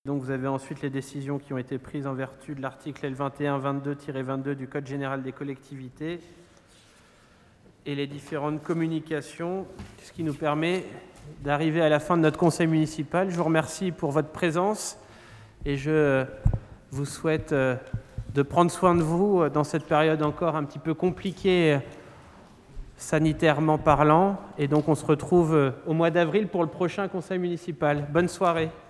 Donc vous avez ensuite les décisions qui ont été prises en vertu de l'article L2122-22 du Code général des collectivités et les différentes communications, ce qui nous permet d'arriver à la fin de notre conseil municipal. Je vous remercie pour votre présence et je vous souhaite de prendre soin de vous dans cette période encore un petit peu compliquée sanitairement parlant. Et donc on se retrouve au mois d'avril pour le prochain conseil municipal. Bonne soirée.